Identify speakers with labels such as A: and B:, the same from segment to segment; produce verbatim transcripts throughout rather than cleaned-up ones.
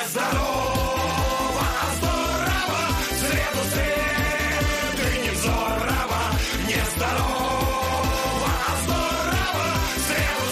A: здорово, а здорово, в среду среды Невзорова. Не здорово, а здорово, в среду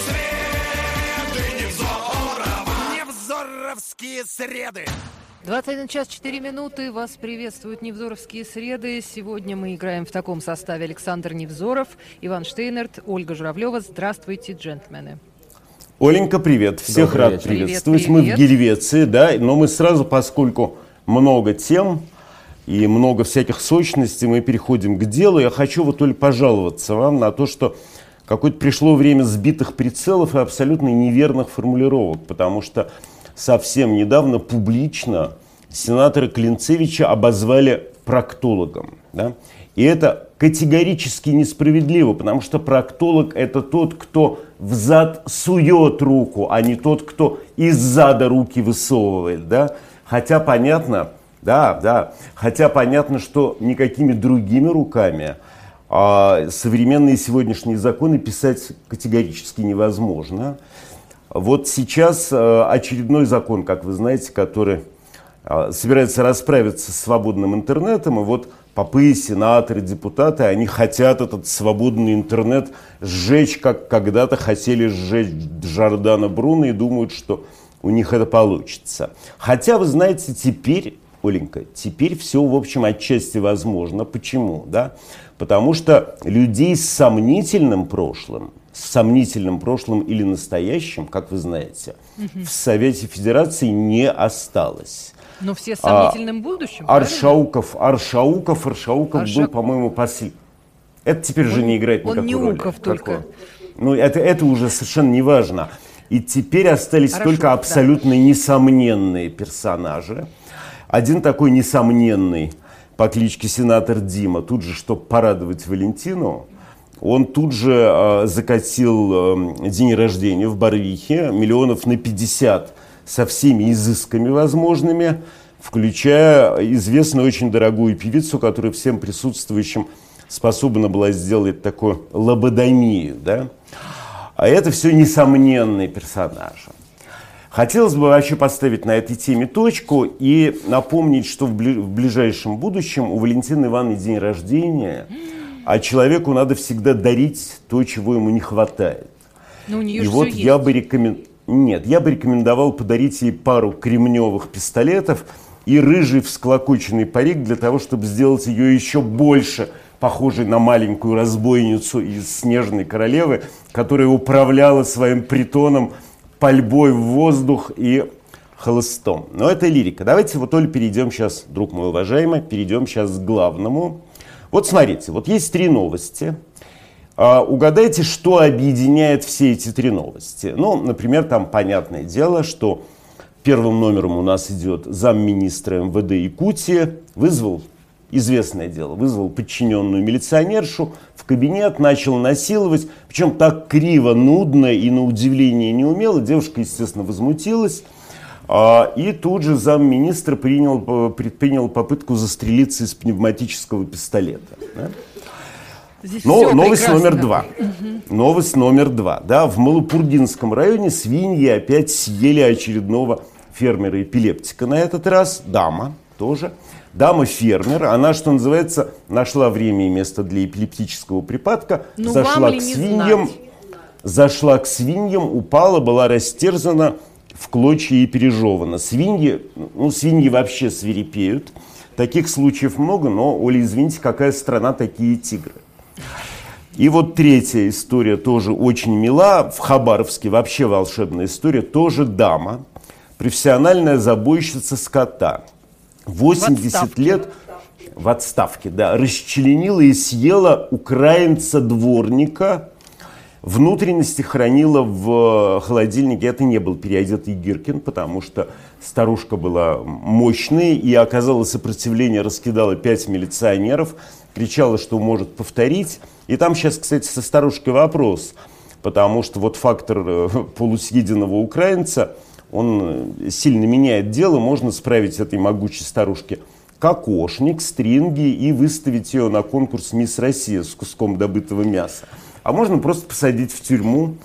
A: среды Невзорова. Невзоровские среды.
B: двадцать один час четыре минуты. Вас приветствуют Невзоровские среды. Сегодня мы играем в таком составе: Александр Невзоров, Иван Штейнерт, Ольга Журавлева. Здравствуйте, джентльмены.
C: Оленька, привет. Всех
D: Добрый
C: рад
D: вечер.
C: приветствовать.
B: Привет,
C: Мы
B: привет.
C: в Гельвеции, да, но мы сразу, поскольку много тем и много всяких сочностей, мы переходим к делу. Я хочу вот только пожаловаться вам на то, что какое-то пришло время сбитых прицелов и абсолютно неверных формулировок, потому что совсем недавно публично сенатора Клинцевича обозвали проктологом. Да? И это категорически несправедливо, потому что проктолог – это тот, кто взад сует руку, а не тот, кто из зада руки высовывает. Да? Хотя понятно, да, да, хотя понятно, что никакими другими руками а, современные сегодняшние законы писать категорически невозможно. Вот сейчас а, очередной закон, как вы знаете, который а, собирается расправиться с свободным интернетом, и вот попы, сенаторы, депутаты, они хотят этот свободный интернет сжечь, как когда-то хотели сжечь Джордано Бруно, и думают, что у них это получится. Хотя, вы знаете, теперь, Оленька, теперь все, в общем, отчасти возможно. Почему? Да? Потому что людей с сомнительным прошлым, с сомнительным прошлым или настоящим, как вы знаете, угу. в Совете Федерации не осталось.
B: Но все с сомнительным а, будущим.
C: Аршауков, Аршауков, Аршауков
B: Арша...
C: был, по-моему, последний. Это теперь
B: он,
C: же не играет никакой
B: роли. Он
C: роли.
B: Неуков только.
C: Какой? Ну, это, это уже совершенно не важно. И теперь остались
B: Хорошо,
C: только абсолютно
B: да.
C: несомненные персонажи. Один такой несомненный по кличке Сенатор Дима, тут же, чтобы порадовать Валентину, он тут же э, закатил э, день рождения в Барвихе, миллионов на пятьдесят со всеми изысками возможными, включая известную очень дорогую певицу, которая всем присутствующим способна была сделать такую лободомию. Да? А это все несомненные персонажи. Хотелось бы вообще поставить на этой теме точку и напомнить, что в, бли- в ближайшем будущем у Валентины Ивановны день рождения, а человеку надо всегда дарить то, чего ему не хватает.
B: Но у нее
C: и
B: же
C: вот
B: все
C: я
B: есть.
C: бы рекомендовал... Нет, я бы рекомендовал подарить ей пару кремневых пистолетов и рыжий всклокоченный парик для того, чтобы сделать ее еще больше похожей на маленькую разбойницу из «Снежной королевы», которая управляла своим притоном пальбой в воздух и хлыстом. Но это лирика. Давайте вот, Оль, перейдем сейчас, друг мой уважаемый, перейдем сейчас к главному. Вот смотрите, вот есть три новости. Uh, угадайте, что объединяет все эти три новости. Ну, например, там понятное дело, что первым номером у нас идет замминистра эм вэ дэ Якутии, вызвал, известное дело, вызвал подчиненную милиционершу в кабинет, начал насиловать, причем так криво, нудно и на удивление неумело. Девушка, естественно, возмутилась. Uh, и тут же замминистра принял, предпринял попытку застрелиться из пневматического пистолета. Да? Но новость прекрасно. номер два. Угу. Новость номер два. Да, в Малопургинском районе свиньи опять съели очередного фермера-эпилептика. На этот раз дама тоже. Дама-фермер. Она, что называется, нашла время и место для эпилептического припадка.
B: Ну,
C: зашла к свиньям. Зашла к свиньям, упала, была растерзана в клочья и пережевана. Свиньи, ну, свиньи вообще свирепеют. Таких случаев много, но, Оля, извините, какая страна, такие тигры. И вот третья история тоже очень мила. В Хабаровске вообще волшебная история. Тоже дама, профессиональная забойщица скота. восемьдесят лет в отставке, да, расчленила и съела украинца-дворника. Внутренности хранила в холодильнике. Это не был переодетый Гиркин, потому что старушка была мощной и оказала сопротивление, раскидала пять милиционеров, кричала, что может повторить. И там сейчас, кстати, со старушкой вопрос, потому что вот фактор полусъеденного украинца, он сильно меняет дело. Можно справить этой могучей старушке кокошник, стринги и выставить ее на конкурс «Мисс Россия» с куском добытого мяса. а можно просто посадить в тюрьму.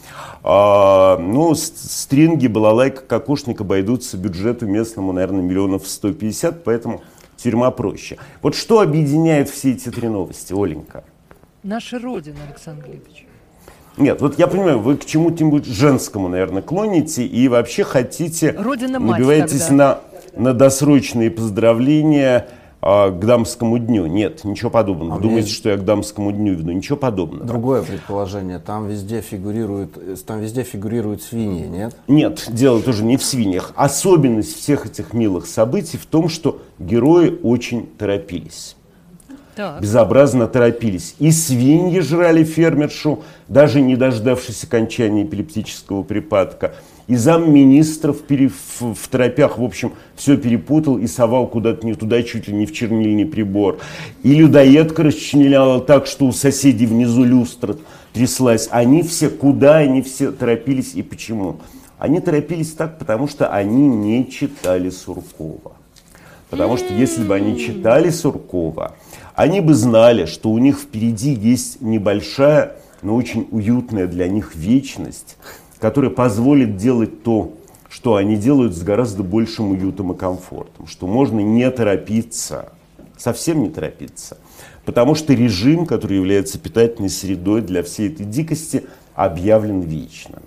C: А, ну, стринги, балалайка, кокошник обойдутся бюджету местному, наверное, миллионов сто пятьдесят, поэтому тюрьма проще. Вот что объединяет все эти три новости, Оленька?
B: Наша Родина, Александр Глебович.
C: Нет, вот я понимаю, вы к чему-нибудь женскому, наверное, клоните и вообще хотите,
B: Родина-мать
C: набиваетесь на, на досрочные поздравления а, к дамскому дню. Нет, ничего подобного. А Думаете, что я к дамскому дню веду? Ничего подобного.
D: Другое предположение. Там везде фигурируют, там везде фигурируют свиньи, нет?
C: Нет, дело тоже не в свиньях. Особенность всех этих милых событий в том, что герои очень торопились.
B: Так.
C: Безобразно торопились. И свиньи жрали фермершу, даже не дождавшись окончания эпилептического припадка. И замминистров пере... в, в торопях, в общем, все перепутал и совал куда-то не туда, чуть ли не в чернильный прибор. И людоедка расчленяла так, что у соседей внизу люстра тряслась. Они все, куда они все торопились и почему? Они торопились так, потому что они не читали Суркова. Потому что если бы они читали Суркова, они бы знали, что у них впереди есть небольшая, но очень уютная для них вечность, которая позволит делать то, что они делают с гораздо большим уютом и комфортом. Что можно не торопиться, совсем не торопиться. Потому что режим, который является питательной средой для всей этой дикости, объявлен вечным.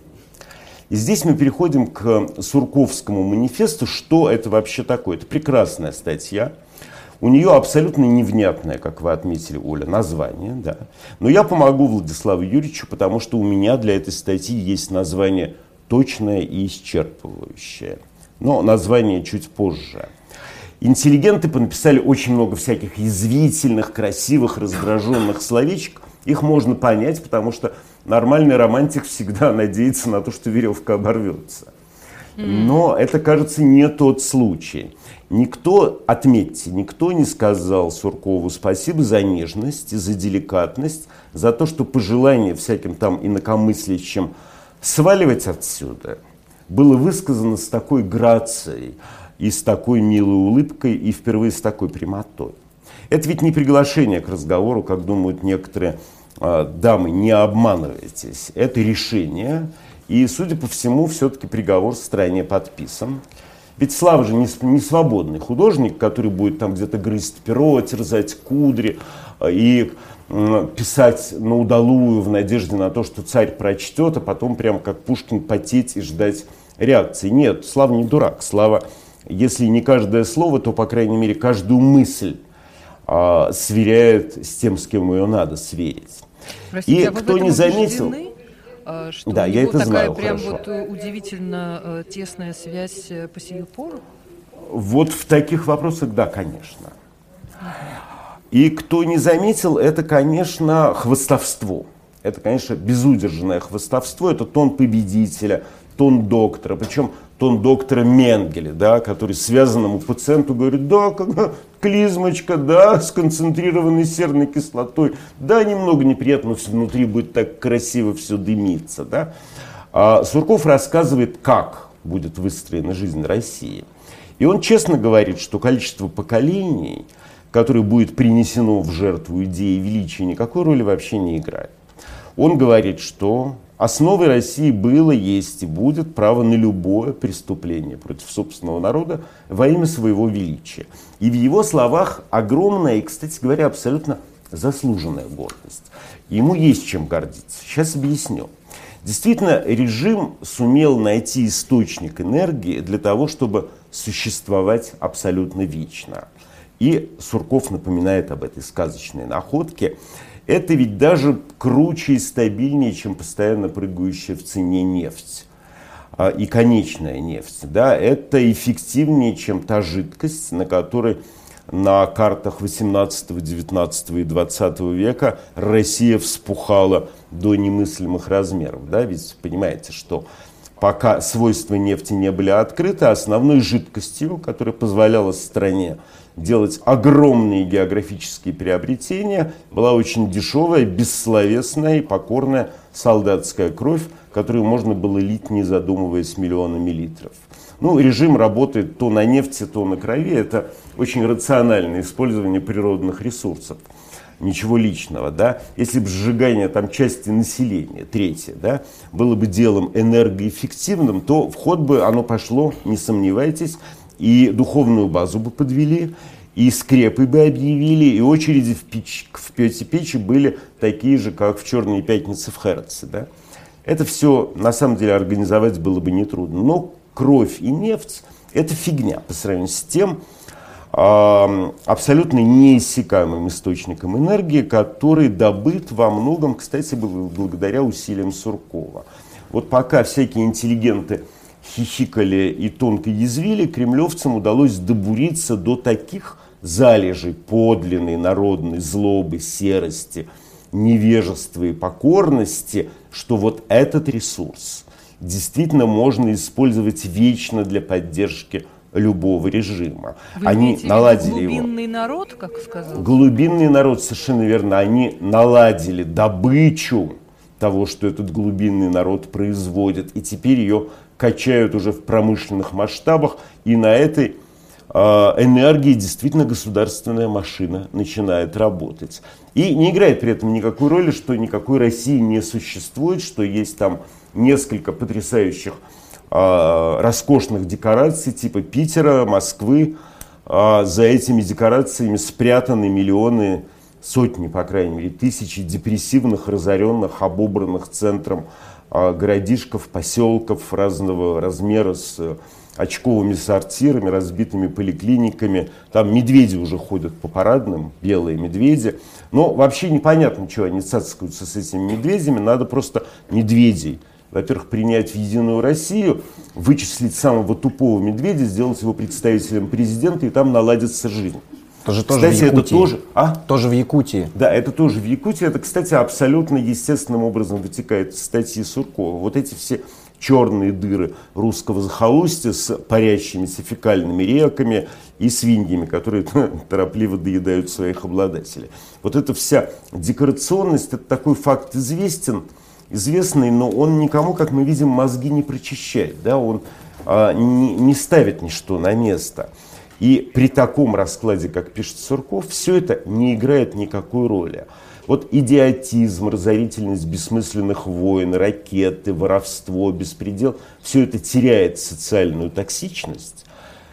C: И здесь мы переходим к Сурковскому манифесту. Что это вообще такое? Это прекрасная статья. У нее абсолютно невнятное, как вы отметили, Оля, название. Да. Но я помогу Владиславу Юрьевичу, потому что у меня для этой статьи есть название точное и исчерпывающее. Но название чуть позже. Интеллигенты понаписали очень много всяких язвительных, красивых, раздраженных словечек. Их можно понять, потому что нормальный романтик всегда надеется на то, что веревка оборвется. Но это, кажется, не тот случай. Никто, отметьте, никто не сказал Суркову спасибо за нежность, за деликатность, за то, что пожелание всяким там инакомыслящим сваливать отсюда было высказано с такой грацией и с такой милой улыбкой и впервые с такой прямотой. Это ведь не приглашение к разговору, как думают некоторые э, дамы, не обманывайтесь. Это решение, и, судя по всему, все-таки приговор в стране подписан. Ведь Слава же не, не свободный художник, который будет там где-то грызть перо, терзать кудри и э, писать на удалую в надежде на то, что царь прочтет, а потом прям как Пушкин потеть и ждать реакции. Нет, Слава не дурак. Слава, если не каждое слово, то, по крайней мере, каждую мысль э, сверяет с тем, с кем ее надо сверить.
B: Простите,
C: и
B: а вы
C: кто
B: в этом
C: не заметил...
B: убеждены? Что
C: да,
B: у него
C: я это
B: такая
C: знаю
B: прям
C: хорошо.
B: вот удивительно тесная связь по сию пору?
C: Вот в таких вопросах, да, конечно. И кто не заметил, это, конечно, хвастовство. Это, конечно, безудержное хвастовство. Это тон победителя, тон доктора. Причем тон доктора Менгеля, да, который связанному пациенту говорит: да, клизмочка, да, с концентрированной серной кислотой, да, немного неприятно, но внутри будет так красиво все дымиться. Да. А Сурков рассказывает, как будет выстроена жизнь России. И он честно говорит, что количество поколений, которое будет принесено в жертву идеи величия, никакой роли вообще не играет. Он говорит, что основой России было, есть и будет право на любое преступление против собственного народа во имя своего величия. И в его словах огромная и, кстати говоря, абсолютно заслуженная гордость. Ему есть чем гордиться. Сейчас объясню. Действительно, режим сумел найти источник энергии для того, чтобы существовать абсолютно вечно. И Сурков напоминает об этой сказочной находке. Это ведь даже круче и стабильнее, чем постоянно прыгающая в цене нефть. И конечная нефть. Да? Это эффективнее, чем та жидкость, на которой на картах восемнадцатого, девятнадцатого и двадцатого века Россия вспухала до немыслимых размеров. Да? Ведь понимаете, что пока свойства нефти не были открыты, основной жидкостью, которая позволяла стране делать огромные географические приобретения, была очень дешевая, бессловесная и покорная солдатская кровь, которую можно было лить, не задумываясь, миллионами литров. Ну, режим работает то на нефти, то на крови. Это очень рациональное использование природных ресурсов. ничего личного, да, если бы сжигание там части населения, третье, да, было бы делом энергоэффективным, то в ход бы оно пошло, не сомневайтесь, и духовную базу бы подвели, и скрепы бы объявили, и очереди в, печь, в Пёте Печи были такие же, как в Черные пятницы в Херце, да. Это все, на самом деле, организовать было бы нетрудно, но кровь и нефть – это фигня по сравнению с тем, абсолютно неиссякаемым источником энергии, который добыт во многом, кстати, благодаря усилиям Суркова. Вот пока всякие интеллигенты хихикали и тонко язвили, кремлевцам удалось добуриться до таких залежей подлинной народной злобы, серости, невежества и покорности, что вот этот ресурс действительно можно использовать вечно для поддержки любого режима.
B: Вы
C: они наладили
B: глубинный
C: его.
B: народ, как сказал?
C: Глубинный народ, совершенно верно. Они наладили добычу того, что этот глубинный народ производит, и теперь ее качают уже в промышленных масштабах, и на этой э, энергии действительно государственная машина начинает работать. И не играет при этом никакой роли, что никакой России не существует, что есть там несколько потрясающих роскошных декораций типа Питера, Москвы. За этими декорациями спрятаны миллионы, сотни, по крайней мере, тысячи депрессивных, разоренных, обобранных центром городишков, поселков разного размера с очковыми сортирами, разбитыми поликлиниками. Там медведи уже ходят по парадным, белые медведи. Но вообще непонятно, чего они цацкаются с этими медведями. Надо просто медведей, во-первых, принять в Единую Россию, вычислить самого тупого медведя, сделать его представителем президента, и там наладится жизнь.
D: Это же тоже
C: кстати,
D: в Якутии.
C: Это тоже, а?
D: Тоже в Якутии.
C: Да, это тоже в Якутии. Это, кстати, абсолютно естественным образом вытекает из статьи Суркова. Вот эти все черные дыры русского захолустья с парящимися фекальными реками и свиньями, которые торопливо доедают своих обладателей. Вот эта вся декорационность, это такой факт известен, известный, но он никому, как мы видим, мозги не прочищает, да? Он а, не, не ставит ничто на место. И при таком раскладе, как пишет Сурков, все это не играет никакой роли. Вот идиотизм, разорительность бессмысленных войн, ракеты, воровство, беспредел, все это теряет социальную токсичность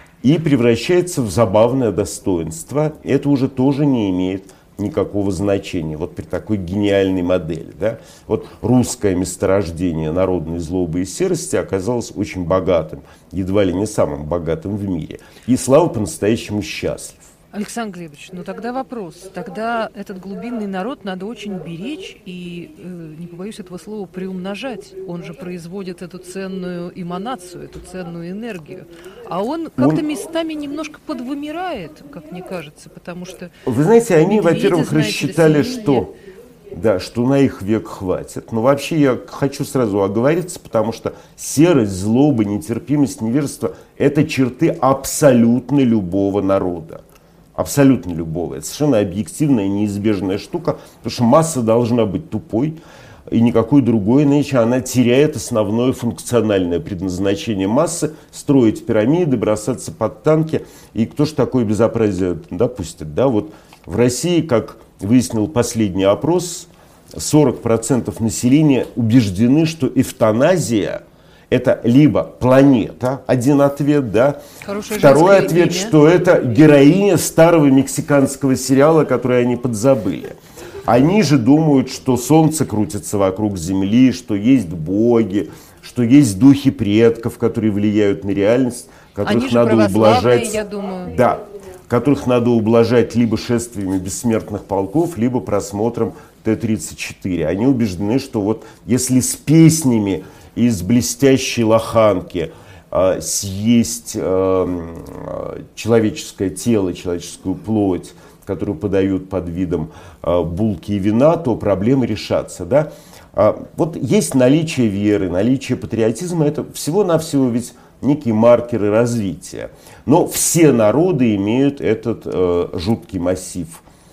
C: и превращается в забавное достоинство. Это уже тоже не имеет никакого значения. Вот при такой гениальной модели. Да? Вот русское месторождение народной злобы и серости оказалось очень богатым, едва ли не самым богатым в мире. И Слава по-настоящему счастлив.
B: Александр Глебович, ну тогда вопрос. Тогда этот глубинный народ надо очень беречь и, э, не побоюсь этого слова, приумножать. Он же производит эту ценную эманацию, эту ценную энергию. А он как-то он... местами немножко подвымирает, как мне кажется, потому что...
C: Вы знаете, они,
B: медведи,
C: во-первых,
B: знаете,
C: рассчитали,
B: свиньи.
C: что... Да, что на их век хватит. Но вообще я хочу сразу оговориться, потому что серость, злоба, нетерпимость, невежество – это черты абсолютно любого народа. Абсолютно любого. Это совершенно объективная, неизбежная штука, потому что масса должна быть тупой, и никакой другой, иначе она теряет основное функциональное предназначение массы – строить пирамиды, бросаться под танки. И кто ж такое безобразие допустит? Да? Вот в России, как выяснил последний опрос, сорок процентов населения убеждены, что эвтаназия – это либо планета, один ответ, да.
B: Хорошее
C: Второй ответ,
B: имя.
C: что это героиня старого мексиканского сериала, который они подзабыли. Они же думают, что Солнце крутится вокруг Земли, что есть боги, что есть духи предков, которые влияют на реальность, которых
B: они же
C: надо ублажать.
B: Я думаю.
C: Да, которых надо ублажать либо шествиями бессмертных полков, либо просмотром Т тридцать четыре. Они убеждены, что вот если с песнями из блестящей лоханки э, съесть э, человеческое тело, человеческую плоть, которую подают под видом э, булки и вина, то проблемы решатся. Да? А, вот есть наличие веры, наличие патриотизма, это всего-навсего ведь некие маркеры развития. Но все народы имеют этот э, жуткий массив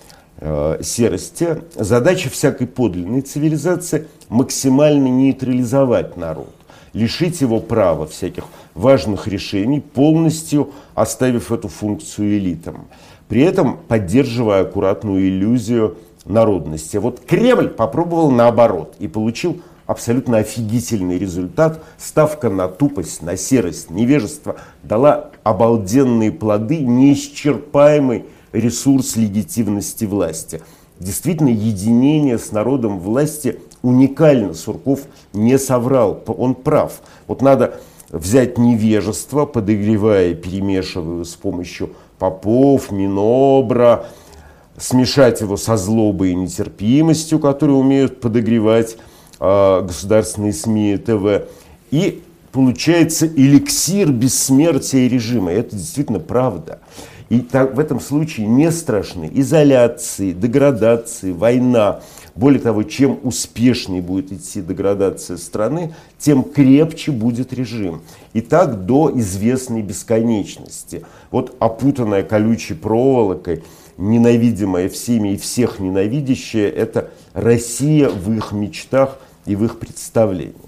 C: э, серости. Задача всякой подлинной цивилизации – максимально нейтрализовать народ, лишить его права всяких важных решений, полностью оставив эту функцию элитам. При этом поддерживая аккуратную иллюзию народности. Вот Кремль попробовал наоборот и получил абсолютно офигительный результат. Ставка на тупость, на серость, невежество дала обалденные плоды, неисчерпаемый ресурс легитимности власти. Действительно, единение с народом власти уникально. Сурков не соврал, он прав. Вот надо взять невежество, подогревая, перемешивая с помощью попов, Минобра, смешать его со злобой и нетерпимостью, которые умеют подогревать э, государственные СМИ и ТВ. И получается эликсир бессмертия режима. Это действительно правда. И так, в этом случае не страшны изоляции, деградации, война. Более того, чем успешнее будет идти деградация страны, тем крепче будет режим. И так до известной бесконечности. Вот опутанная колючей проволокой, ненавидимая всеми и всех ненавидящая, это Россия в их мечтах и в их представлениях.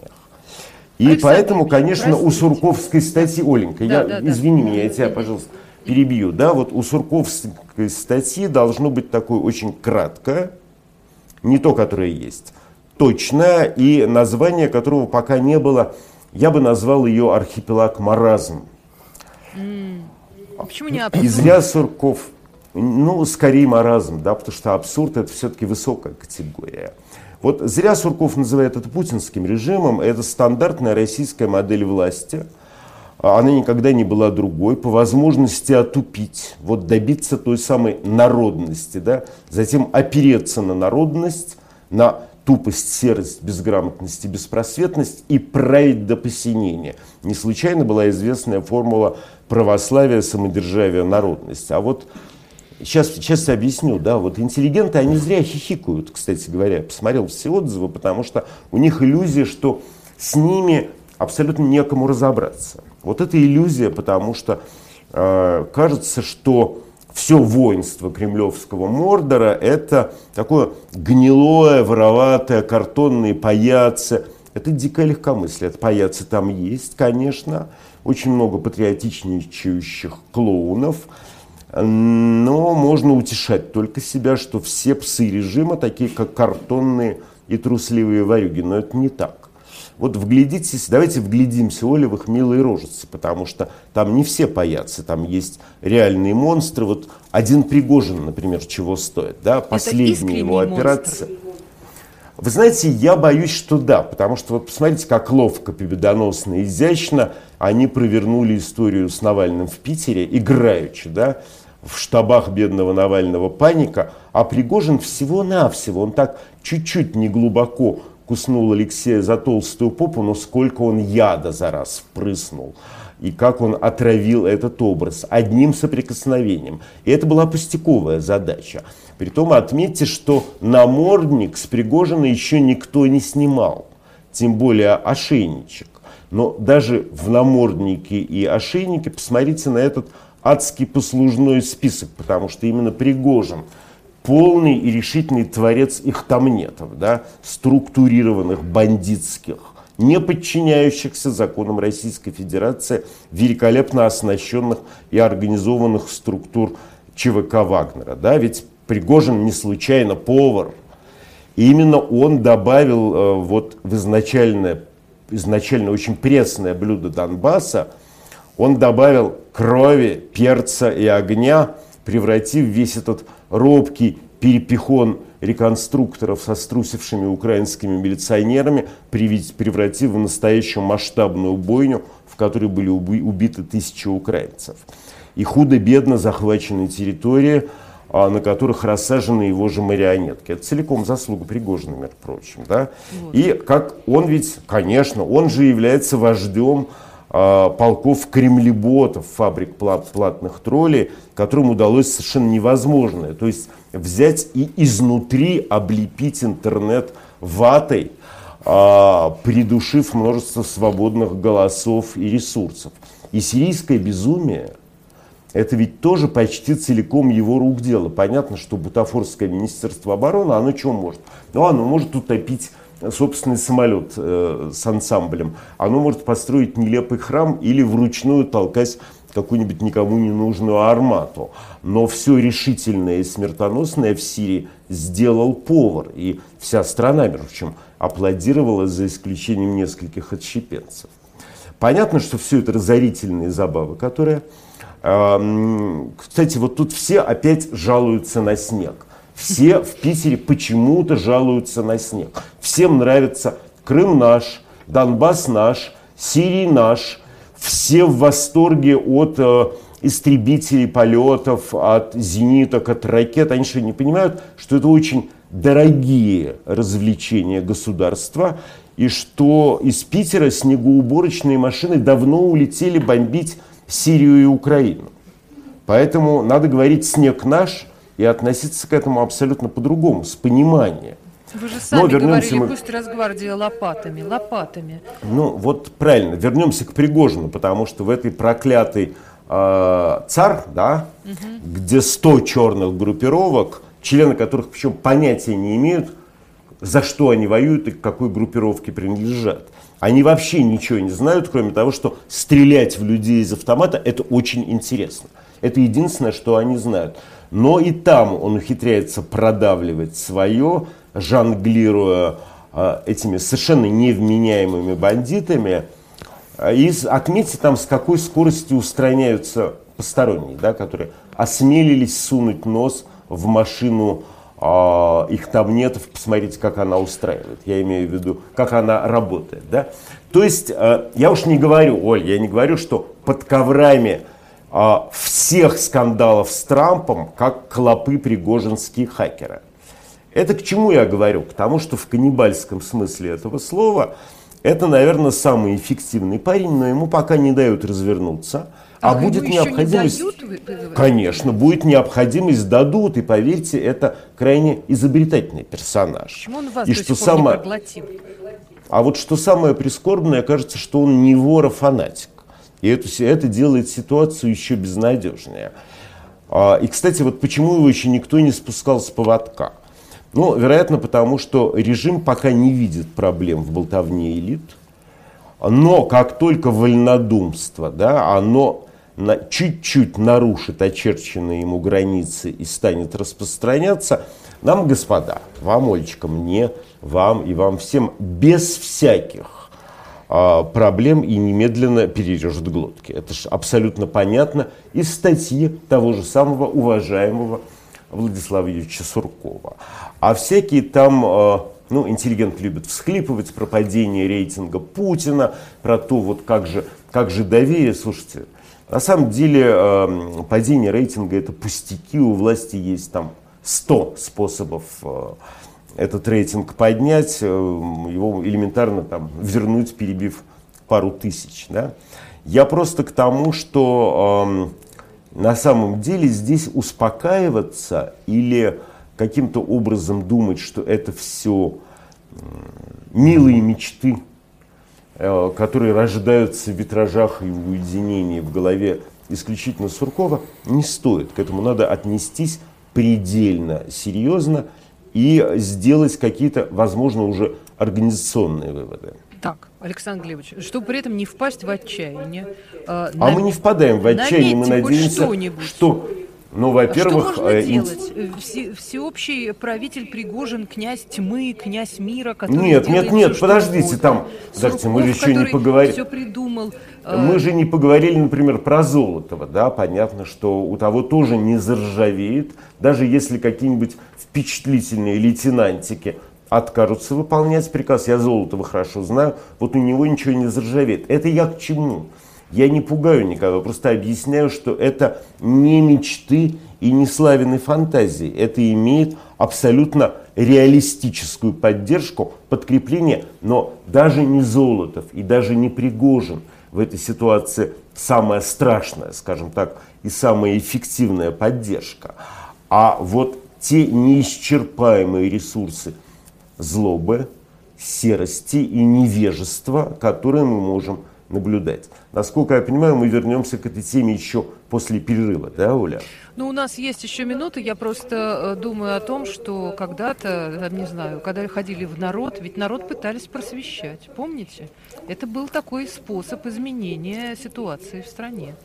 C: И
B: Александр
C: поэтому,
B: Ильич,
C: конечно,
B: простите.
C: у сурковской статьи, Оленька,
B: Да,
C: я,
B: да, да.
C: извини меня, я тебя, пожалуйста, перебью. Да, вот у сурковской статьи должно быть такое очень краткое, не то, которое есть, точное, и название которого пока не было, я бы назвал ее «Архипелаг маразм».
B: М, а почему не
C: И
B: абсурд?
C: зря Сурков, ну, скорее маразм, да, потому что абсурд — это все-таки высокая категория. Вот зря Сурков называет это путинским режимом, это стандартная российская модель власти. Она никогда не была другой, по возможности отупить, вот добиться той самой народности, да, затем опереться на народность, на тупость, серость, безграмотность и беспросветность и править до посинения. Не случайно была известная формула православия, самодержавия, народность. А вот сейчас, сейчас я объясню, да, вот интеллигенты, они зря хихикают, кстати говоря. Я посмотрел все отзывы, потому что у них иллюзия, что с ними абсолютно некому разобраться. Вот это иллюзия, потому что э, кажется, что все воинство кремлевского Мордора — это такое гнилое, вороватое, картонные паяцы. Это дикое легкомыслие. Это паяцы там есть, конечно. Очень много патриотичничающих клоунов. Но можно утешать только себя, что все псы режима такие, как картонные и трусливые ворюги. Но это не так. Вот вглядитесь, давайте вглядимся, Оля, в их милые рожицы, потому что там не все паяцы, там есть реальные монстры. Вот один Пригожин, например, чего стоит, да, последняя его операция. Монстр. Вы знаете, я боюсь, что да, потому что вот посмотрите, как ловко, победоносно, изящно они провернули историю с Навальным в Питере, играючи, да, в штабах бедного Навального паника, а Пригожин всего-навсего, он так чуть-чуть неглубоко куснул Алексея за толстую попу, но сколько он яда за раз впрыснул. И как он отравил этот образ одним соприкосновением. И это была пустяковая задача. Притом отметьте, что намордник с Пригожина еще никто не снимал. Тем более ошейничек. Но даже в наморднике и ошейнике посмотрите на этот адский послужной список. Потому что именно Пригожин полный и решительный творец ихтамнетов, да, структурированных, бандитских, не подчиняющихся законам Российской Федерации, великолепно оснащенных и организованных структур ЧВК Вагнера. Да? Ведь Пригожин не случайно повар. И именно он добавил э, вот в изначальное, изначально очень пресное блюдо Донбасса, он добавил крови, перца и огня, превратив весь этот робкий перепихон реконструкторов со струсившими украинскими милиционерами, превратив в настоящую масштабную бойню, в которой были убиты тысячи украинцев. И худо-бедно захвачены территории, на которых рассажены его же марионетки. Это целиком заслуга Пригожина, между прочим. Да? Вот. И как он ведь, конечно, он же является вождем полков кремлеботов, фабрик платных троллей, которым удалось совершенно невозможное. То есть взять и изнутри облепить интернет ватой, придушив множество свободных голосов и ресурсов. И сирийское безумие — это ведь тоже почти целиком его рук дело. Понятно, что бутафорское министерство обороны, оно что может? Ну, оно может утопить собственный самолет э, с ансамблем. Оно может построить нелепый храм или вручную толкать какую-нибудь никому не нужную армату. Но все решительное и смертоносное в Сирии сделал повар. И вся страна, между прочим, аплодировала, за исключением нескольких отщепенцев. Понятно, что все это разорительные забавы, которые... Э, кстати, вот тут все опять жалуются на снег. Все в Питере почему-то жалуются на снег. Всем нравится Крым наш, Донбасс наш, Сирия наш. Все в восторге от э, истребителей полетов, от зениток, от ракет. Они что, не понимают, что это очень дорогие развлечения государства, и что из Питера снегоуборочные машины давно улетели бомбить Сирию и Украину. Поэтому надо говорить «снег наш» и относиться к этому абсолютно по-другому, с пониманием.
B: Вы же сами говорили,
C: мы...
B: пусть Росгвардия лопатами, лопатами.
C: Ну, вот правильно, вернемся к Пригожину, потому что в этой проклятой э, ЦАР, да, угу. где сто черных группировок, члены которых причем понятия не имеют, за что они воюют и к какой группировке принадлежат. Они вообще ничего не знают, кроме того, что стрелять в людей из автомата – это очень интересно. Это единственное, что они знают. Но и там он ухитряется продавливать свое, жонглируя э, этими совершенно невменяемыми бандитами. И отметьте там, с какой скоростью устраняются посторонние, да, которые осмелились сунуть нос в машину. Их там нет, посмотрите, как она устраивает. Я имею в виду, как она работает. Да? То есть, я уж не говорю, Оль, я не говорю, что под коврами всех скандалов с Трампом, как клопы пригожинские хакеры. Это к чему я говорю? К тому, что в каннибальском смысле этого слова это, наверное, самый эффективный парень, но ему пока не дают развернуться. А,
B: а
C: будет необходимость,
B: не дают,
C: конечно, будет необходимость, дадут, и поверьте, это крайне изобретательный персонаж.
B: Почему он вас
C: и
B: до
C: что
B: сих пор
C: самое...
B: не проглотил?
C: А вот что самое прискорбное, кажется, что он не вор, а фанатик. И это, это делает ситуацию еще безнадежнее. И, кстати, вот почему его еще никто не спускал с поводка? Ну, вероятно, потому что режим пока не видит проблем в болтовне элит. Но как только вольнодумство, да, оно на, чуть-чуть нарушит очерченные ему границы и станет распространяться, нам, господа, вам, Олечка, мне, вам и вам всем, без всяких а, проблем и немедленно перережет глотки. Это же абсолютно понятно из статьи того же самого уважаемого Владислава Юрьевича Суркова. А всякие там... А, Ну, интеллигент любит всхлипывать про падение рейтинга Путина, про то, вот как же, как же доверие. Слушайте, на самом деле э, падение рейтинга – это пустяки, у власти есть там сто способов э, этот рейтинг поднять, э, его элементарно там вернуть, перебив пару тысяч. Да? Я просто к тому, что э, на самом деле здесь успокаиваться или... каким-то образом думать, что это все милые мечты, которые рождаются в витражах и в уединении в голове исключительно Суркова, не стоит. К этому надо отнестись предельно серьезно и сделать какие-то, возможно, уже организационные выводы.
B: Так, Александр Глебович, чтобы при этом не впасть в отчаяние.
C: А нам... мы не впадаем в отчаяние, мы надеемся, что... Ну, во-первых,
B: что можно
C: э,
B: делать? Все, всеобщий правитель Пригожин, князь тьмы, князь мира, который
C: Нет, нет, нет,
B: все,
C: подождите, там, подождите, мы же еще не поговорили.
B: Все придумал.
C: Мы же не поговорили, например, про Золотого, да, понятно, что у того тоже не заржавеет, даже если какие-нибудь впечатлительные лейтенантики откажутся выполнять приказ, я Золотого хорошо знаю, вот у него ничего не заржавеет. Это я к чему? Я не пугаю никого, просто объясняю, что это не мечты и не славяной фантазии. Это имеет абсолютно реалистическую поддержку, подкрепление, но даже не Золотов и даже не Пригожин в этой ситуации самая страшная, скажем так, и самая эффективная поддержка. А вот те неисчерпаемые ресурсы злобы, серости и невежества, которые мы можем наблюдать. Насколько я понимаю, мы вернемся к этой теме еще после перерыва, да, Оля?
B: Ну, у нас есть еще минуты. Я просто э, думаю о том, что когда-то, не знаю, когда ходили в народ, ведь народ пытались просвещать. Помните? Это был такой способ изменения ситуации в стране.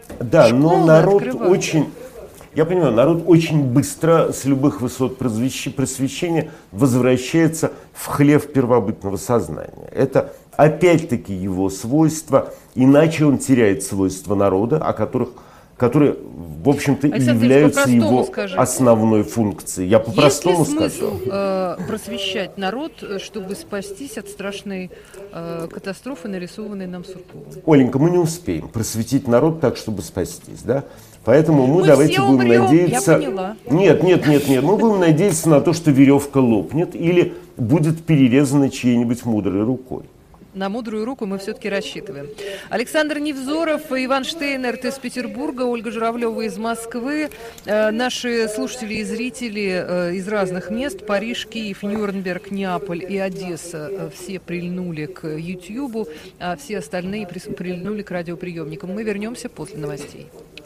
C: Да,
B: Школы
C: но народ
B: открывают.
C: очень, я понимаю, народ очень быстро с любых высот просвещ- просвещения возвращается в хлев первобытного сознания. Это опять-таки его свойство, иначе он теряет свойства народа, о которых, которые, в общем-то, и
B: Александр
C: являются
B: Ильич, по-простому
C: его
B: скажите.
C: основной функцией. Я по-простому
B: Есть ли
C: скажу.
B: смысл э, просвещать народ, э, чтобы спастись от страшной э, катастрофы, нарисованной нам Сурковым?
C: Оленька, мы не успеем просветить народ так, чтобы спастись, да? Поэтому мы,
B: Мы
C: давайте
B: все
C: будем
B: умрем,
C: надеяться...
B: я поняла.
C: Нет, нет, нет, нет. Мы будем надеяться на то, что веревка лопнет или будет перерезана чьей-нибудь мудрой рукой.
B: На мудрую руку мы все-таки рассчитываем. Александр Невзоров, Иван Штейнерт из Петербурга, Ольга Журавлева из Москвы. Э, наши слушатели и зрители э, из разных мест: Париж, Киев, Нюрнберг, Неаполь и Одесса, э, все прильнули к Ютьюбу, а все остальные прис- прильнули к радиоприемникам. Мы вернемся после новостей.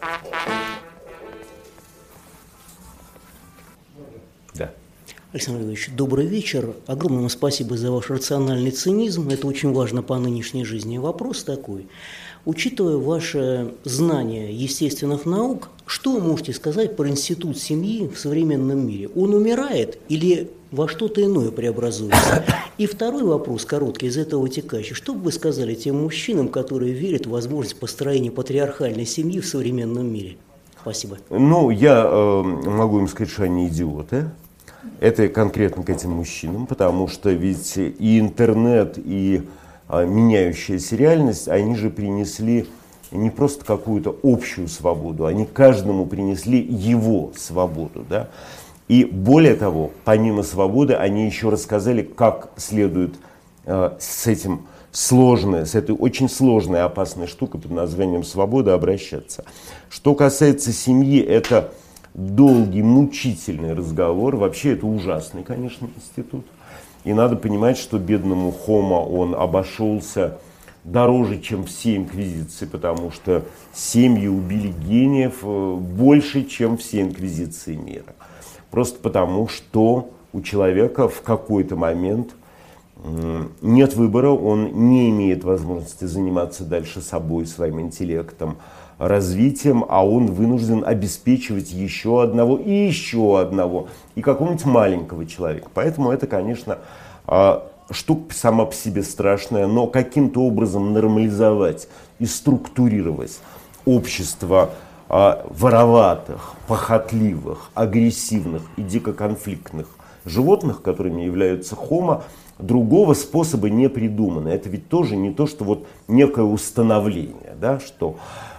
C: Да.
E: Александр Ильич, добрый вечер. Огромное вам спасибо за ваш рациональный цинизм. Это очень важно по нынешней жизни. Вопрос такой. Учитывая ваше знание естественных наук, что вы можете сказать про институт семьи в современном мире? Он умирает или во что-то иное преобразуется? И второй вопрос, короткий, из этого вытекающий. Что бы вы сказали тем мужчинам, которые верят в возможность построения патриархальной семьи в современном мире? Спасибо.
C: Ну, я э, могу им сказать, что они идиоты. Это конкретно к этим мужчинам, потому что ведь и интернет, и а, меняющаяся реальность, они же принесли не просто какую-то общую свободу, они каждому принесли его свободу, да? И более того, помимо свободы, они еще рассказали, как следует а, с этим сложной, с этой очень сложной и опасной штукой под названием свобода обращаться. Что касается семьи, это долгий, мучительный разговор. Вообще это ужасный, конечно, институт. И надо понимать, что бедному Хомо он обошелся дороже, чем все инквизиции, потому что семьи убили гениев больше, чем все инквизиции мира. Просто потому, что у человека в какой-то момент нет выбора, он не имеет возможности заниматься дальше собой, своим интеллектом, развитием, а он вынужден обеспечивать еще одного и еще одного, и какого-нибудь маленького человека. Поэтому это, конечно, штука сама по себе страшная, но каким-то образом нормализовать и структурировать общество вороватых, похотливых, агрессивных и дикоконфликтных животных, которыми являются хомо, другого способа не придумано. Это ведь тоже не то, что вот некое установление, да, что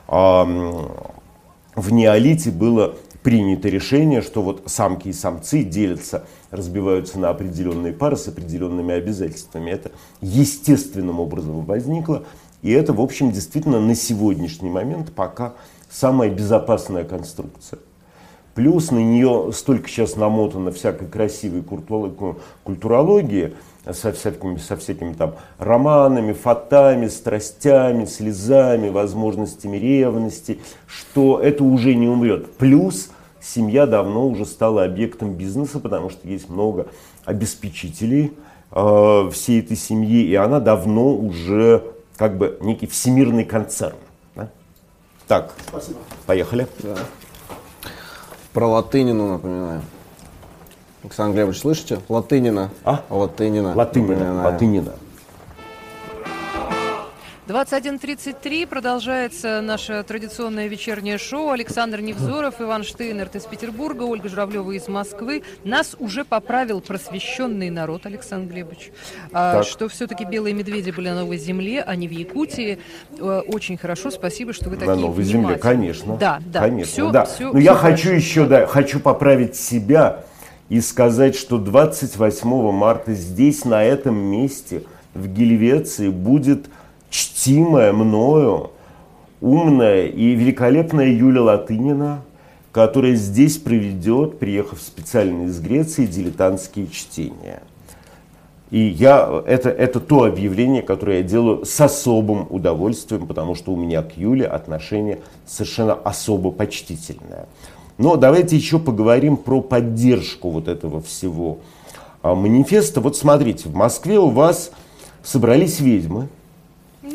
C: в неолите было принято решение, что вот самки и самцы делятся, разбиваются на определенные пары с определенными обязательствами. Это естественным образом возникло, и это, в общем, действительно на сегодняшний момент пока самая безопасная конструкция. Плюс на нее столько сейчас намотано всякой красивой культурологии, со всякими, со всякими там романами, фатами, страстями, слезами, возможностями ревности, что это уже не умрет. Плюс семья давно уже стала объектом бизнеса, потому что есть много обеспечителей э, всей этой семьи, и она давно уже как бы некий всемирный концерн. Да? Так, спасибо. Поехали.
D: Да. Про Латынину напоминаю. Александр Глебович, слышите? Латынина.
C: А?
D: Латынина.
C: Латынина. Латынина.
B: двадцать один тридцать три продолжается наше традиционное вечернее шоу. Александр Невзоров, Иван Штейнерт из Петербурга, Ольга Журавлева из Москвы. Нас уже поправил просвещенный народ, Александр Глебович, а, что все-таки белые медведи были на Новой Земле, а не в Якутии. Очень хорошо, спасибо, что вы такие
C: на Новой Земле, конечно.
B: Да, да.
C: Конечно,
B: все,
C: да.
B: все,
C: Но
B: все
C: я
B: хорошо.
C: хочу еще, да, хочу поправить себя и сказать, что двадцать восьмого марта здесь, на этом месте, в Гельвеции, будет чтимая мною, умная и великолепная Юля Латынина, которая здесь проведет, приехав специально из Греции, дилетантские чтения. И я, это, это то объявление, которое я делаю с особым удовольствием, потому что у меня к Юле отношение совершенно особо почтительное. Но давайте еще поговорим про поддержку вот этого всего а, манифеста. Вот смотрите, в Москве у вас собрались ведьмы.
B: Ну,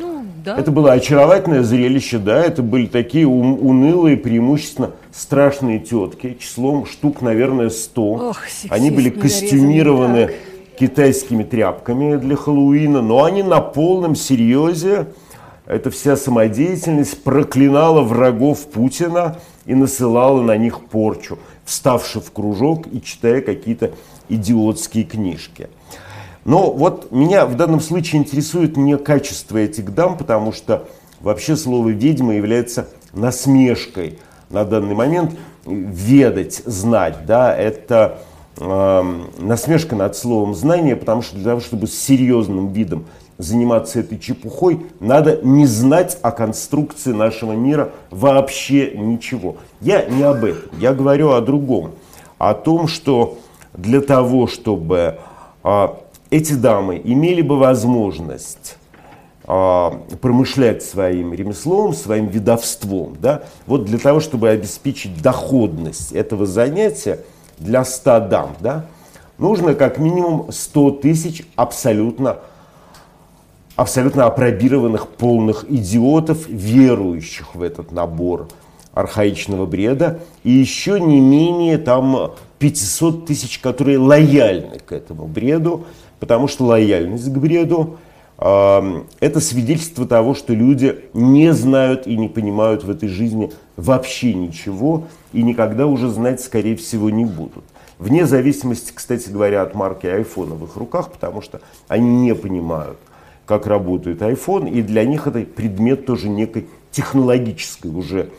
B: Да?
C: Это было очаровательное зрелище, да, это были такие ум- унылые, преимущественно страшные тетки, числом штук, наверное, сто.
B: Ох,
C: Они были
B: сексист
C: костюмированы
B: недорезанный,
C: китайскими тряпками для Хэллоуина, но они на полном серьезе, эта вся самодеятельность проклинала врагов Путина и насылала на них порчу, вставши в кружок и читая какие-то идиотские книжки. Но вот меня в данном случае интересует не качество этих дам, потому что вообще слово «ведьма» является насмешкой на данный момент. Ведать, знать, да, это э, насмешка над словом «знание», потому что для того, чтобы с серьезным видом заниматься этой чепухой, надо не знать о конструкции нашего мира вообще ничего. Я не об этом, я говорю о другом. О том, что для того, чтобы э, эти дамы имели бы возможность э, промышлять своим ремеслом, своим ведовством, да, вот для того, чтобы обеспечить доходность этого занятия для ста дам, да, нужно как минимум сто тысяч абсолютно, абсолютно апробированных полных идиотов, верующих в этот набор архаичного бреда, и еще не менее там пятьсот тысяч, которые лояльны к этому бреду, потому что лояльность к бреду э, это свидетельство того, что люди не знают и не понимают в этой жизни вообще ничего и никогда уже знать, скорее всего, не будут. Вне зависимости, кстати говоря, от марки айфона в их руках, потому что они не понимают, как работает iPhone, и для них это предмет тоже некой технологической уже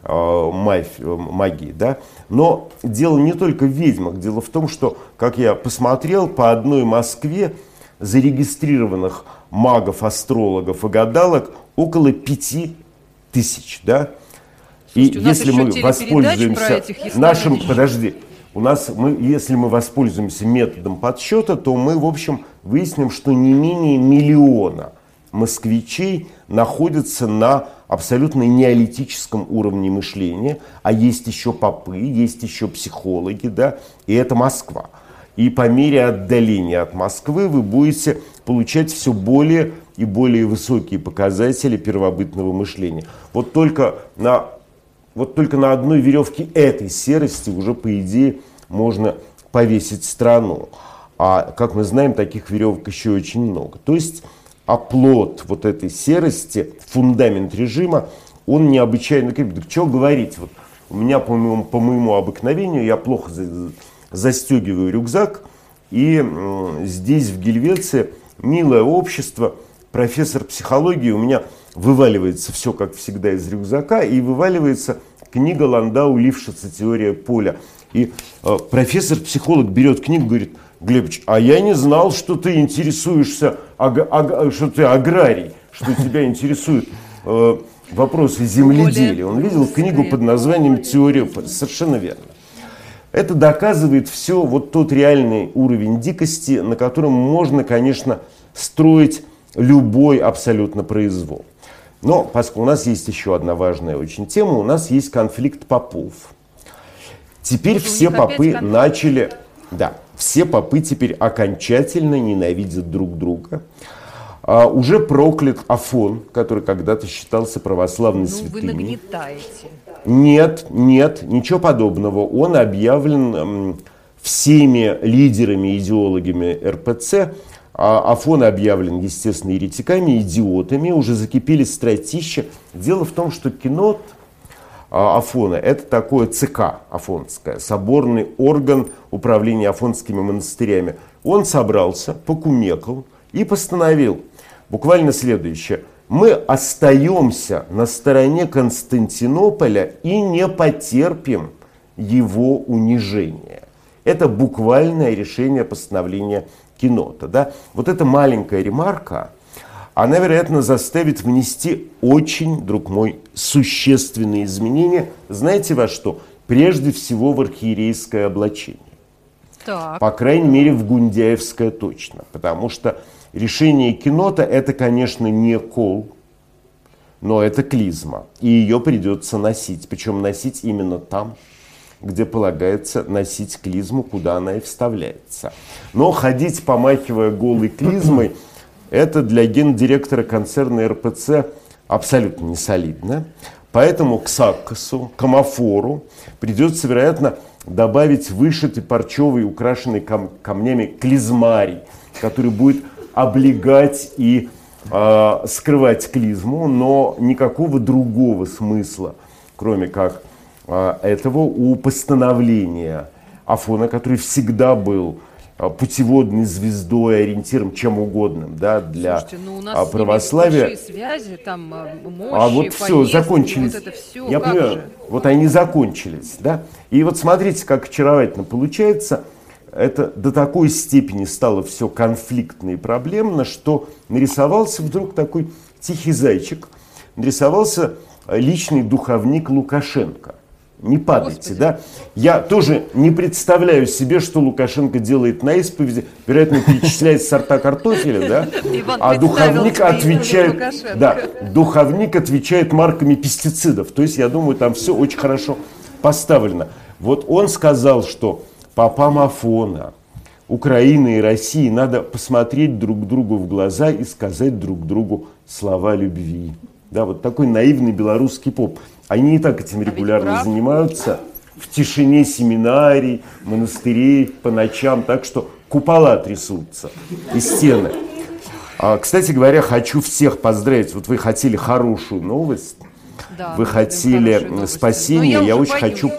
C: магии, да? Но дело не только в ведьмах, дело в том, что, как я посмотрел, по одной Москве зарегистрированных магов, астрологов и гадалок около пяти тысяч, да?
B: Слушайте,
C: и если мы воспользуемся нашим, подожди, у нас мы, если мы воспользуемся методом подсчета, то мы, в общем, выясним, что не менее миллиона москвичей находятся на абсолютно неолитическом уровне мышления, а есть еще попы, есть еще психологи, да, и это Москва. И по мере отдаления от Москвы вы будете получать все более и более высокие показатели первобытного мышления. Вот только на, вот только на одной веревке этой серости уже, по идее, можно повесить страну. А, как мы знаем, таких веревок еще очень много. То есть оплот вот этой серости, фундамент режима, он необычайно крепкий. Что говорить? Вот у меня по моему, по моему обыкновению я плохо за, застегиваю рюкзак, и м, здесь, в Гельвеции, милое общество, профессор психологии, у меня вываливается все, как всегда, из рюкзака, и вываливается книга Ландау «Лившица. Теория поля». И э, профессор-психолог берет книгу и говорит: Глебович, а я не знал, что ты интересуешься, аг- аг- что ты аграрий, что тебя интересуют э, вопросы земледелия. Он видел книгу под названием «Теория поля». Совершенно верно. Это доказывает все вот тот реальный уровень дикости, на котором можно, конечно, строить любой абсолютно произвол. Но поскольку у нас есть еще одна важная очень тема, у нас есть конфликт попов. Теперь
B: Может,
C: все попы начали... Да, все попы теперь окончательно ненавидят друг друга. А, уже проклят Афон, который когда-то считался православной
B: ну,
C: святыней.
B: Вы нагнетаете.
C: Нет, нет, ничего подобного. Он объявлен м, всеми лидерами, идеологами эр пэ цэ. А Афон объявлен, естественно, еретиками, идиотами. Уже закипели стратища. Дело в том, что кинот а, Афона — это такое ЦК афонское, соборный орган управления афонскими монастырями. Он собрался, покумекал и постановил буквально следующее: мы остаемся на стороне Константинополя и не потерпим его унижения. Это буквальное решение постановления кинота. Да? Вот эта маленькая ремарка, она, вероятно, заставит внести очень, друг мой, существенные изменения. Знаете во что? Прежде всего в архиерейское облачение.
B: Так.
C: По крайней мере, в гундяевское точно. Потому что решение кинота — это, конечно, не кол, но это клизма. И ее придется носить. Причем носить именно там, где полагается носить клизму, куда она и вставляется. Но ходить, помахивая голой клизмой, это для гендиректора концерна эр пэ цэ абсолютно не солидно. Поэтому к саккосу, к амафору придется, вероятно, добавить вышитый парчевый, украшенный кам- камнями клизмарий, который будет облегать и э, скрывать клизму, но никакого другого смысла, кроме как э, этого, у постановления Афона, который всегда был путеводной звездой, ориентиром, чем угодным, да, для
B: Слушайте, ну у нас
C: православия.
B: большие связи, там мощи,
C: А вот все, закончились.
B: Вот это все,
C: Я понимаю,
B: же?
C: вот они закончились, да. И вот смотрите, как очаровательно получается. Это до такой степени стало все конфликтно и проблемно, что нарисовался вдруг такой тихий зайчик, нарисовался личный духовник Лукашенко. Не падайте,
B: Господи.
C: да? Я тоже не представляю себе, что Лукашенко делает на исповеди. Вероятно, перечисляет сорта картофеля, да?
B: Иван
C: А духовник
B: представил себе
C: отвечает,
B: Лукашенко.
C: да, духовник отвечает марками пестицидов. То есть, я думаю, там все очень хорошо поставлено. Вот он сказал, что попам Афона, Украины и России надо посмотреть друг другу в глаза и сказать друг другу слова любви. Да, вот такой наивный белорусский поп. Они и так этим регулярно
B: прав.
C: занимаются в тишине семинарий, монастырей по ночам, так что купола трясутся и стены. А, кстати говоря, хочу всех поздравить. Вот вы хотели хорошую новость,
B: Да,
C: вы
B: мы
C: хотели
B: любим хорошие новости.
C: спасения.
B: Но
C: Я
B: уже
C: очень
B: боюсь.
C: хочу,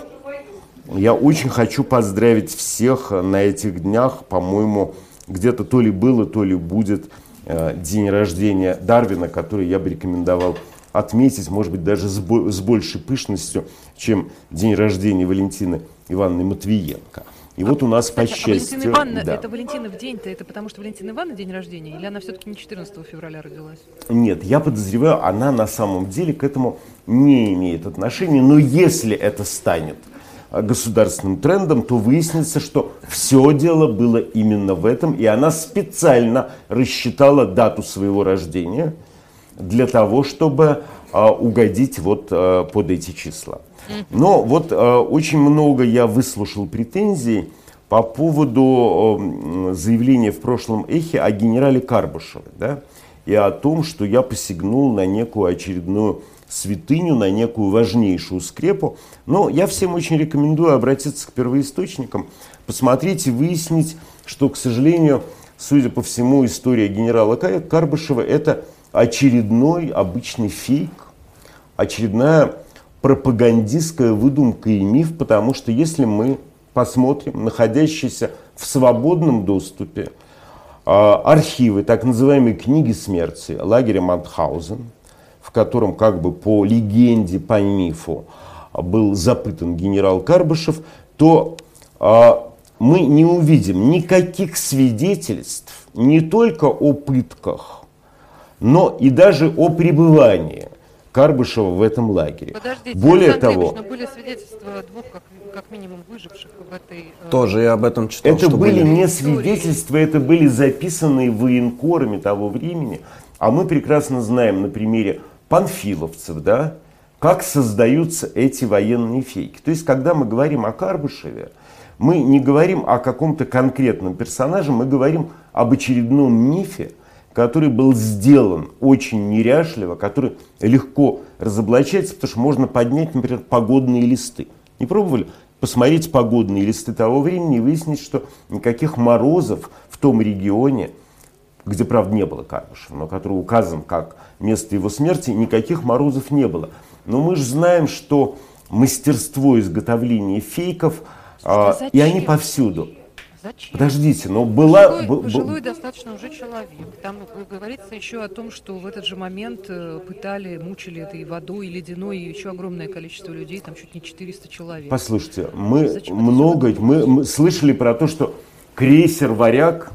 C: я очень хочу поздравить всех на этих днях. По-моему, где-то то ли было, то ли будет э, день рождения Дарвина, который я бы рекомендовал отметить, может быть, даже с, бо- с большей пышностью, чем день рождения Валентины Ивановны Матвиенко. И вот у нас, по
B: Кстати, а
C: счастью...
B: Валентина Ивановна,
C: да.
B: это Валентина в день-то, это потому что Валентина Ивановна день рождения, или она все-таки не четырнадцатого февраля родилась?
C: Нет, я подозреваю, она на самом деле к этому не имеет отношения, но если это станет государственным трендом, то выяснится, что все дело было именно в этом, и она специально рассчитала дату своего рождения для того, чтобы а, угодить вот а, под эти числа. Но вот а, очень много я выслушал претензий по поводу а, заявления в прошлом «Эхе» о генерале Карбышеве, да, и о том, что я посягнул на некую очередную святыню, на некую важнейшую скрепу. Но я всем очень рекомендую обратиться к первоисточникам, посмотреть и выяснить, что, к сожалению, судя по всему, история генерала Карбышева – это очередной обычный фейк, очередная пропагандистская выдумка и миф, потому что если мы посмотрим находящиеся в свободном доступе архивы так называемой книги смерти лагеря Маутхаузен, в котором как бы по легенде, по мифу был запытан генерал Карбышев, то а, мы не увидим никаких свидетельств не только о пытках, но и даже о пребывании Карбышева в этом лагере.
B: Подождите,
C: Более
B: Александр
C: того,
B: Ильич, но были свидетельства двух, как, как минимум, выживших в этой... э,
D: Тоже я об этом читал.
C: это
D: что
C: были
D: были.
C: не свидетельства, это были записанные военкорами того времени. А мы прекрасно знаем на примере панфиловцев, да, как создаются эти военные фейки. То есть, когда мы говорим о Карбышеве, мы не говорим о каком-то конкретном персонаже, мы говорим об очередном мифе, который был сделан очень неряшливо, который легко разоблачается, потому что можно поднять, например, погодные листы. Не пробовали? Посмотреть погодные листы того времени и выяснить, что никаких морозов в том регионе, где, правда, не было Карбышева, но который указан как место его смерти, никаких морозов не было. Но мы же знаем, что мастерство изготовления фейков, а, и они повсюду.
B: Зачем?
C: Подождите, но была...
B: Пожилой,
C: б- б-
B: пожилой достаточно уже человек. Там говорится еще о том, что в этот же момент э, пытали, мучили этой водой и ледяной и еще огромное количество людей, там чуть не четыреста человек.
C: Послушайте, мы
B: Зачем это
C: много,
B: всё
C: мы, мы слышали про то, что крейсер «Варяг»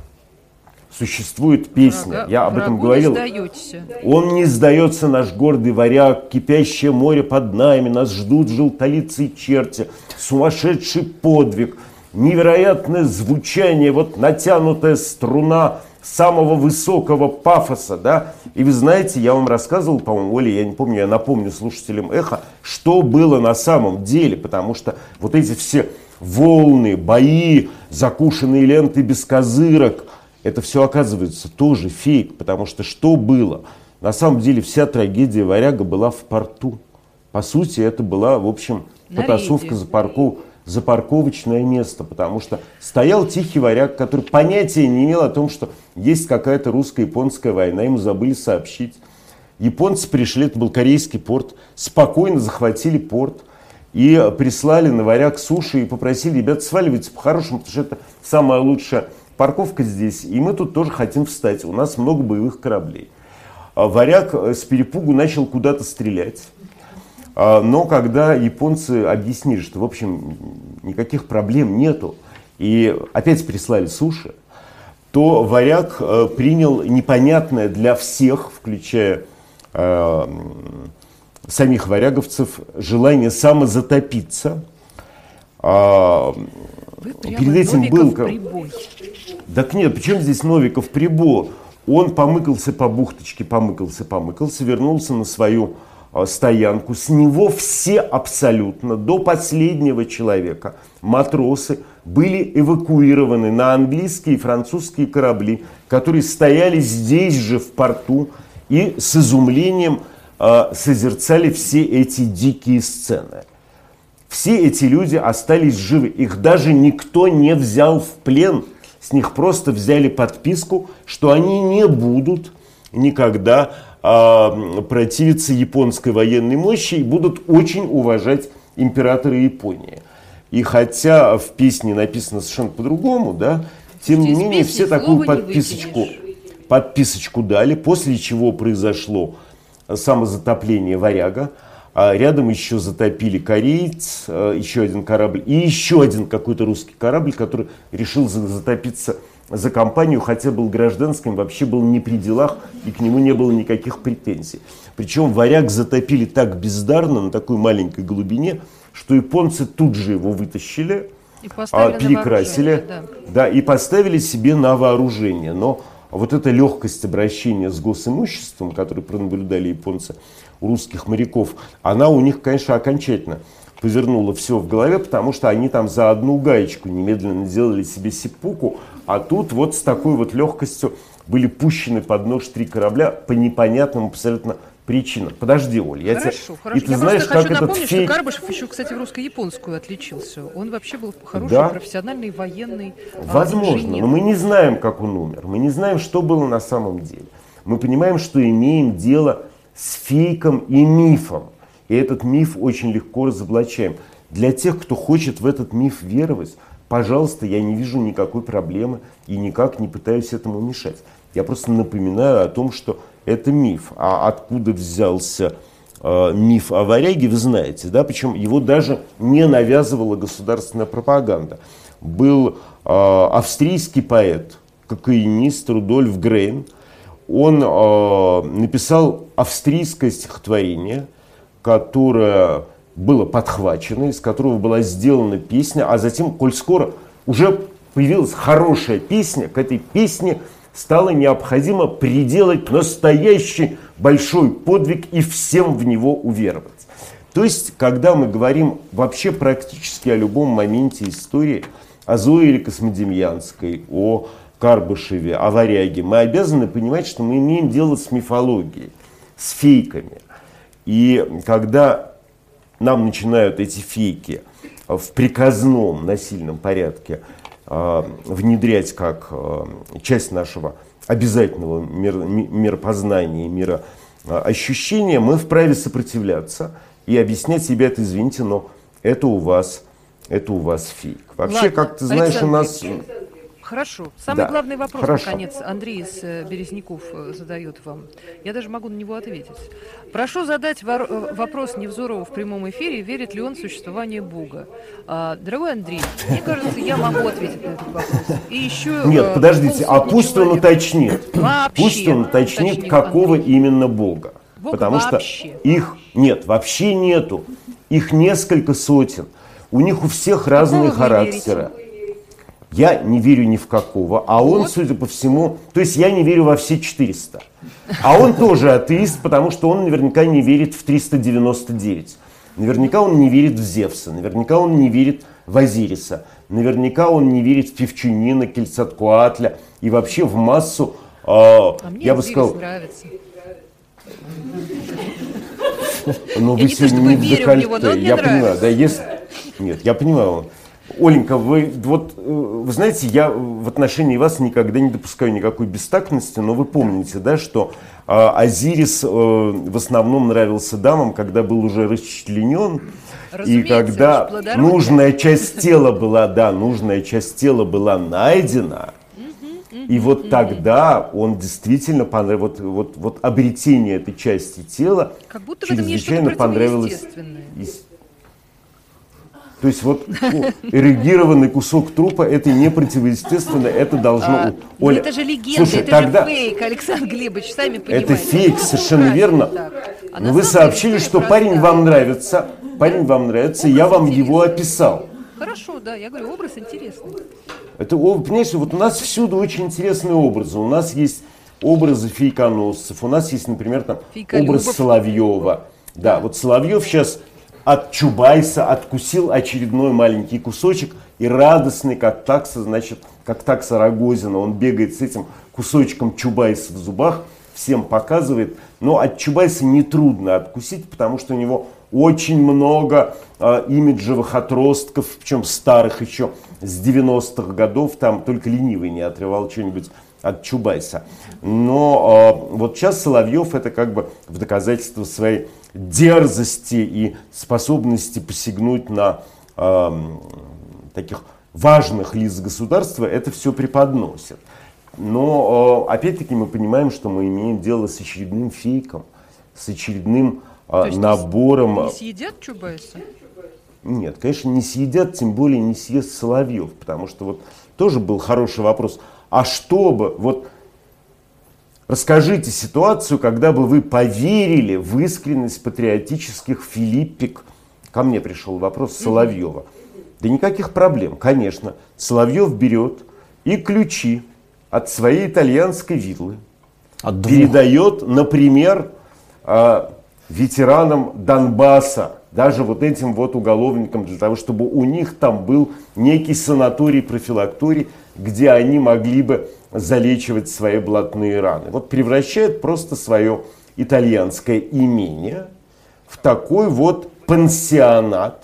C: существует песня.
B: Врага-
C: Я об этом
B: врагу
C: говорил.
B: не сдаетесь.
C: Он не сдается, наш гордый варяг, кипящее море под нами, нас ждут желтолицы и черти, сумасшедший подвиг, невероятное звучание, вот натянутая струна самого высокого пафоса, да. И вы знаете, я вам рассказывал, по-моему, Оля, я не помню, я напомню слушателям «Эхо», что было на самом деле, потому что вот эти все волны, бои, закушенные ленты без козырок, это все оказывается тоже фейк, потому что что было? На самом деле вся трагедия «Варяга» была в порту. По сути, это была, в общем,
B: На
C: потасовка
B: рейде.
C: за, парков... за парковочное место, потому что стоял тихий варяг, который понятия не имел о том, что есть какая-то русско-японская война, ему забыли сообщить. Японцы пришли, это был корейский порт, спокойно захватили порт и прислали на Варяг суши и попросили: ребят, сваливайте по-хорошему, потому что это самая лучшая парковка здесь, и мы тут тоже хотим встать, у нас много боевых кораблей. Варяг с перепугу начал куда-то стрелять, но когда японцы объяснили, что, в общем, никаких проблем нету, и опять прислали суши, то Варяг принял непонятное для всех, включая э, самих варяговцев, желание самозатопиться. Э,
B: Вы прямо
C: перед этим
B: Новиков
C: был...
B: прибой.
C: Так нет, причем здесь Новиков прибор? Он помыкался по бухточке, помыкался, помыкался, вернулся на свою э, стоянку. С него все абсолютно, до последнего человека, матросы, были эвакуированы на английские и французские корабли, которые стояли здесь же в порту и с изумлением э, созерцали все эти дикие сцены. Все эти люди остались живы, их даже никто не взял в плен, с них просто взяли подписку, что они не будут никогда э, противиться японской военной мощи и будут очень уважать императора Японии. И хотя в песне написано совершенно по-другому, да, тем
B: Здесь
C: не менее
B: песни
C: все
B: слова
C: такую
B: не
C: подписочку,
B: выкинешь.
C: подписочку дали, после чего произошло самозатопление Варяга. А рядом еще затопили кореец, еще один корабль и еще один какой-то русский корабль, который решил затопиться за компанию, хотя был гражданским, вообще был не при делах и к нему не было никаких претензий. Причем Варяг затопили так бездарно на такой маленькой глубине, что японцы тут же его вытащили,
B: И поставили
C: а,
B: на
C: перекрасили,
B: вооружение, да.
C: да, и поставили себе на вооружение. Но вот эта легкость обращения с госимуществом, которую пронаблюдали японцы у русских моряков, она у них, конечно, окончательно повернула все в голове, потому что они там за одну гаечку немедленно сделали себе сиппуку, а тут вот с такой вот легкостью были пущены под нож три корабля по непонятным абсолютно причинам. Подожди, Оль, я
B: Хорошо,
C: тебе...
B: хорошо.
C: И ты
B: Я
C: знаешь,
B: просто
C: как
B: хочу
C: этот
B: напомнить,
C: фейк...
B: что Карбышев еще, кстати, в русско-японскую отличился. Он вообще был хороший,
C: Да?
B: профессиональный, военный а,
C: Возможно,
B: инженер.
C: но мы не знаем, как он умер. Мы не знаем, что было на самом деле. Мы понимаем, что имеем дело с фейком и мифом. И этот миф очень легко разоблачаем. Для тех, кто хочет в этот миф веровать, пожалуйста, я не вижу никакой проблемы и никак не пытаюсь этому мешать. Я просто напоминаю о том, что это миф. А откуда взялся э, миф о Варяге, вы знаете, да? Причем его даже не навязывала государственная пропаганда. Был э, австрийский поэт, кокаинист Рудольф Грейн. Он э, написал австрийское стихотворение, которое было подхвачено, из которого была сделана песня, а затем, коль скоро уже появилась хорошая песня, к этой песне стало необходимо приделать настоящий большой подвиг и всем в него уверовать. То есть, когда мы говорим вообще практически о любом моменте истории, о Зое или Космодемьянской, о Карбышеве, о Варяге, мы обязаны понимать, что мы имеем дело с мифологией, с фейками. И когда нам начинают эти фейки в приказном насильном порядке э, внедрять как э, часть нашего обязательного мир, миропознания, мироощущения, мы вправе сопротивляться и объяснять себе это, извините, но это у вас, это у вас фейк. Вообще,
B: Ладно,
C: как ты знаешь, у нас...
B: Хорошо. Самый
C: Да.
B: главный вопрос,
C: Хорошо.
B: наконец, Андрей из э, Березняков э, задает вам. Я даже могу на него ответить. Прошу задать вор- э, вопрос Невзорову в прямом эфире, верит ли он в существование Бога. А, дорогой Андрей, мне кажется, я могу ответить на этот вопрос. И еще,
C: Нет,
B: э,
C: подождите, а
B: полсотни
C: пусть он
B: человек.
C: уточнит.
B: Вообще
C: Пусть он уточнит,
B: уточнил,
C: какого
B: Андрей.
C: именно Бога.
B: Бога
C: Потому
B: вообще.
C: что их нет, вообще нету. Их несколько сотен. У них у всех разные
B: вы
C: характеры. Я не верю ни в какого, а он,
B: Вот.
C: судя по всему, то есть я не верю во все четыреста. А он тоже атеист, потому что он наверняка не верит в триста девяносто девять. Наверняка он не верит в Зевса, наверняка он не верит в Азириса, наверняка он не верит в Певчунина, Кельцаткуатля и вообще в массу, э,
B: А мне
C: я бы
B: Азирис
C: сказал,
B: нравится.
C: Но
B: Я
C: вы
B: не то,
C: сегодня
B: чтобы
C: не в
B: верю в него,
C: декольте.
B: но он мне
C: Я понимаю,
B: нравится.
C: да, есть... Нет, я понимаю. Оленька, вы вот, э, вы знаете, я в отношении вас никогда не допускаю никакой бестактности, но вы помните, да, что э, Азирис э, в основном нравился дамам, когда был уже расчленен, и
B: Разумеется,
C: когда
B: уж плодородие.
C: нужная часть тела была, да, нужная часть тела была найдена, и вот тогда он действительно понравился, вот, вот, вот обретение этой части тела
B: Как будто в этом есть
C: чрезвычайно
B: что-то
C: понравилось.
B: противоестественное.
C: Ес- То есть вот ну, эрегированный кусок трупа это не противоестественно, это должно...
B: А, ну
C: Оля,
B: это же легенда,
C: слушай,
B: это
C: тогда...
B: же фейк, Александр Глебович, сами понимаете.
C: Это фейк,
B: Ну,
C: совершенно
B: правильно,
C: верно.
B: так. А
C: Но
B: на
C: вы
B: самом деле
C: сообщили,
B: история
C: что парень
B: простая.
C: вам нравится, парень вам нравится, и я
B: Образ
C: вам его
B: интересный.
C: описал.
B: Хорошо, да, я говорю, образ интересный.
C: Это, о, понимаете, вот у нас всюду очень интересные образы. У нас есть образы фейконосцев, у нас есть, например, там
B: Фейколюбов.
C: образ Соловьева. Да, вот Соловьев сейчас от Чубайса откусил очередной маленький кусочек и радостный, как такса, значит, как такса Рогозина, он бегает с этим кусочком Чубайса в зубах, всем показывает. Но от Чубайса нетрудно откусить, потому что у него очень много э, имиджевых отростков, причем старых еще с девяностых годов, там только ленивый не отрывал что-нибудь от Чубайса. Но э, вот сейчас Соловьев это как бы в доказательство своей дерзости и способности посягнуть на э, таких важных лиц государства, это все преподносит. Но э, опять-таки мы понимаем, что мы имеем дело с очередным фейком, с очередным
B: То есть
C: набором.
B: Не съедят Чубайса?
C: Нет, конечно, не съедят, тем более не съест Соловьев, потому что вот тоже был хороший вопрос. А что бы, вот расскажите ситуацию, когда бы вы поверили в искренность патриотических филиппик. Ко мне пришел вопрос Соловьева. Да никаких проблем, конечно. Соловьев берет и ключи от своей итальянской виллы
D: От двух.
C: передает, например, э, ветеранам Донбасса, даже вот этим вот уголовникам, для того, чтобы у них там был некий санаторий-профилакторий, где они могли бы залечивать свои блатные раны. Вот превращает просто свое итальянское имение в такой вот пансионат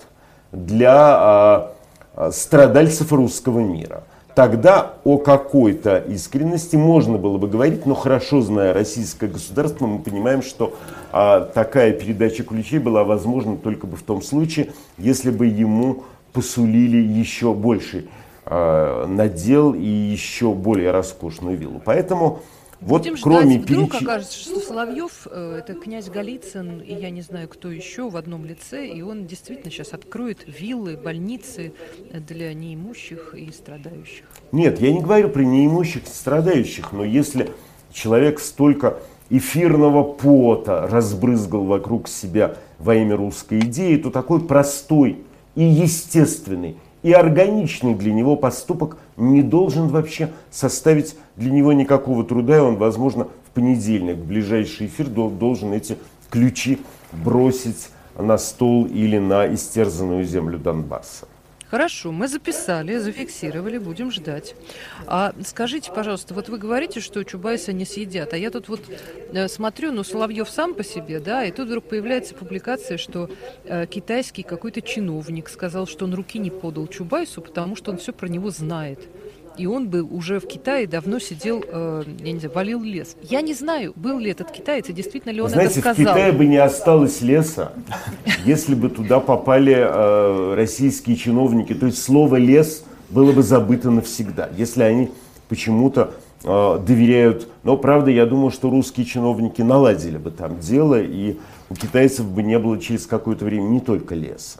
C: для э, страдальцев русского мира. Тогда о какой-то искренности можно было бы говорить, но хорошо зная российское государство, мы понимаем, что а, такая передача ключей была возможна только бы в том случае, если бы ему посулили еще больший а, надел и еще более роскошную виллу. Поэтому вот
B: Будем
C: кроме
B: ждать, вдруг
C: перечи-
B: окажется, что Соловьев э, это князь Голицын, и я не знаю, кто еще в одном лице, и он действительно сейчас откроет виллы, больницы для неимущих и страдающих.
C: Нет, я не говорю про неимущих и страдающих, но если человек столько эфирного пота разбрызгал вокруг себя во имя русской идеи, то такой простой и естественный, и органичный для него поступок не должен вообще составить для него никакого труда, и он, возможно, в понедельник, в ближайший эфир, должен эти ключи бросить на стол или на истерзанную землю Донбасса.
B: Хорошо, мы записали, зафиксировали, будем ждать. А скажите, пожалуйста, вот вы говорите, что Чубайса не съедят, а я тут вот э, смотрю, ну, Соловьев сам по себе, да, и тут вдруг появляется публикация, что э, китайский какой-то чиновник сказал, что он руки не подал Чубайсу, потому что он все про него знает. И он бы уже в Китае давно сидел, э, я не знаю, валил лес. Я не знаю, был ли этот китаец, и действительно ли он
C: Знаете,
B: это
C: в
B: сказал.
C: Китае бы не осталось леса, если бы туда попали э, российские чиновники. То есть слово «лес» было бы забыто навсегда, если они почему-то э, доверяют. Но, правда, я думаю, что русские чиновники наладили бы там дело, и у китайцев бы не было через какое-то время не только леса.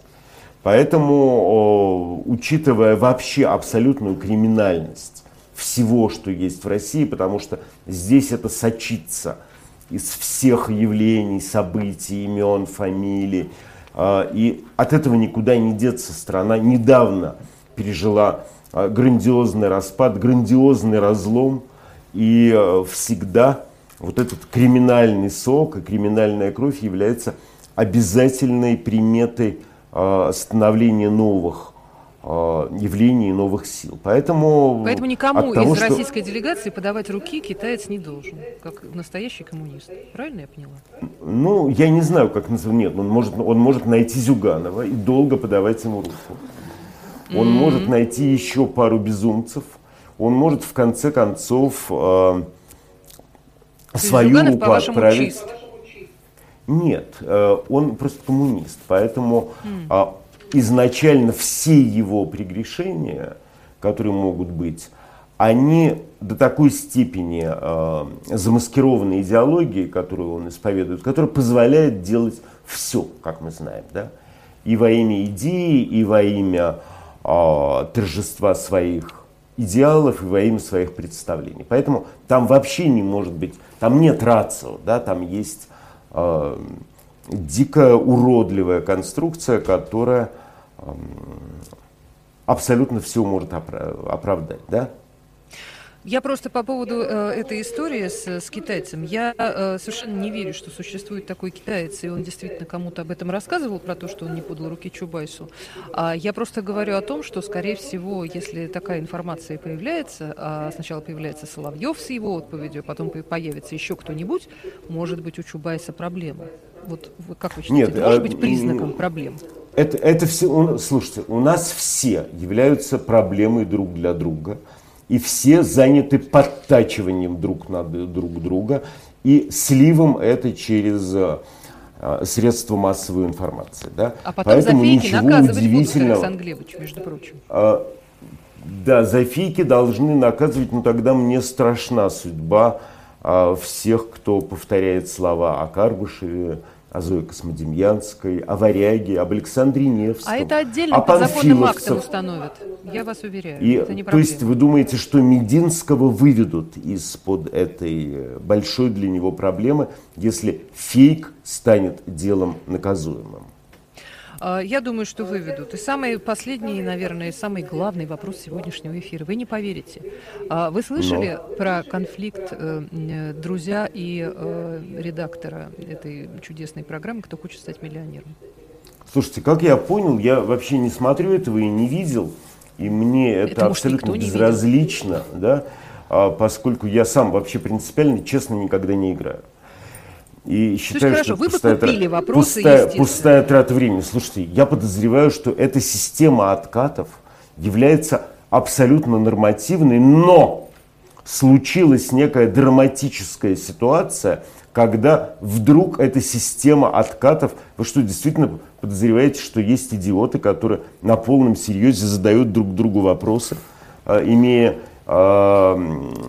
C: Поэтому, учитывая вообще абсолютную криминальность всего, что есть в России, потому что здесь это сочится из всех явлений, событий, имен, фамилий, и от этого никуда не деться. Страна недавно пережила грандиозный распад, грандиозный разлом, и всегда вот этот криминальный сок и криминальная кровь является обязательной приметой становления новых явлений новых сил. Поэтому,
B: Поэтому никому
C: того,
B: из
C: что...
B: российской делегации подавать руки китаец не должен, как настоящий коммунист. Правильно я поняла?
C: Ну, я не знаю, как называть. Нет, он может, он может найти Зюганова и долго подавать ему руку. Он mm-hmm. может найти еще пару безумцев. Он может, в конце концов, э, свою
B: Зюганов,
C: руку
B: по-вашему,
C: отправить...
B: чист?
C: Нет, э, он просто коммунист. Поэтому
B: mm.
C: э, изначально все его прегрешения, которые могут быть, они до такой степени э, замаскированы идеологией, которую он исповедует, которая позволяет делать все, как мы знаем, да? И во имя идеи, и во имя э, торжества своих идеалов, и во имя своих представлений. Поэтому там вообще не может быть, там нет рацио, да? Там есть э, дикая уродливая конструкция, которая э, абсолютно все может опра- оправдать, да?
B: Я просто по поводу э, этой истории с, с китайцем. Я э, совершенно не верю, что существует такой китаец, и он действительно кому-то об этом рассказывал, про то, что он не подал руки Чубайсу. А я просто говорю о том, что, скорее всего, если такая информация появляется, а сначала появляется Соловьев с его отповедью, а потом появится еще кто-нибудь, может быть, у Чубайса проблемы. Вот вы как вы считаете,
C: Нет,
B: это может
C: а,
B: быть признаком проблем?
C: Это, это все, слушайте, у нас все являются проблемой друг для друга. И все заняты подтачиванием друг на друг друга и сливом это через э, средства массовой информации. Да?
B: А потом
C: Поэтому
B: за фейки наказывать будут, Александр Глебович, между прочим.
C: Э, да, за фейки должны наказывать, но тогда мне страшна судьба э, всех, кто повторяет слова о Карбышеве, о Зое Космодемьянской, о Варяге, об Александре Невском,
B: а это отдельным подзаконным актом установят, я вас уверяю.
C: И,
B: это не
C: то есть вы думаете, что Мединского выведут из-под этой большой для него проблемы, если фейк станет делом наказуемым?
B: Я думаю, что выведут. И самый последний, наверное, самый главный вопрос сегодняшнего эфира. Вы не поверите. Вы слышали Но. про конфликт э, друзья и э, редактора этой чудесной программы «Кто хочет стать миллионером»?
C: Слушайте, как я понял, я вообще не смотрю этого и не видел. И мне это, это абсолютно безразлично, да, поскольку я сам вообще принципиально, честно, никогда не играю. И считаю,
B: хорошо,
C: что
B: вы
C: пустая,
B: бы купили
C: трата,
B: вопросы,
C: пустая, пустая трата времени. Слушайте, я подозреваю, что эта система откатов является абсолютно нормативной, но случилась некая драматическая ситуация, когда вдруг эта система откатов... Вы что, действительно подозреваете, что есть идиоты, которые на полном серьезе задают друг другу вопросы, имея в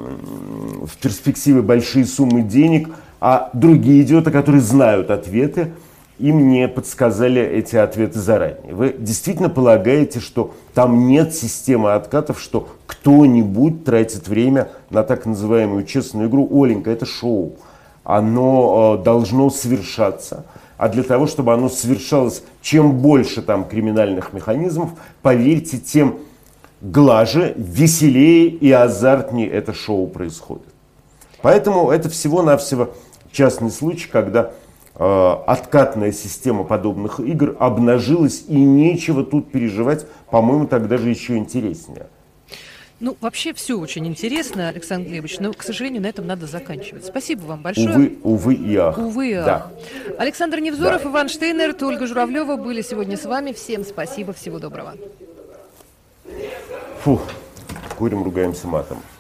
C: перспективе большие суммы денег, а другие идиоты, которые знают ответы, им не подсказали эти ответы заранее. Вы действительно полагаете, что там нет системы откатов, что кто-нибудь тратит время на так называемую честную игру? Оленька, это шоу. Оно э, должно совершаться. А для того, чтобы оно совершалось, чем больше там криминальных механизмов, поверьте, тем глаже, веселее и азартнее это шоу происходит. Поэтому это всего-навсего частный случай, когда э, откатная система подобных игр обнажилась, и нечего тут переживать, по-моему, так даже еще интереснее.
B: Ну, вообще все очень интересно, Александр Глебович, но, к сожалению, на этом надо заканчивать. Спасибо вам большое.
C: Увы, увы и ах.
B: Увы и ах.
C: Да.
B: Александр Невзоров,
C: да.
B: Иван Штейнерт, Ольга Журавлева были сегодня с вами. Всем спасибо, всего доброго.
C: Фух, курим, ругаемся матом.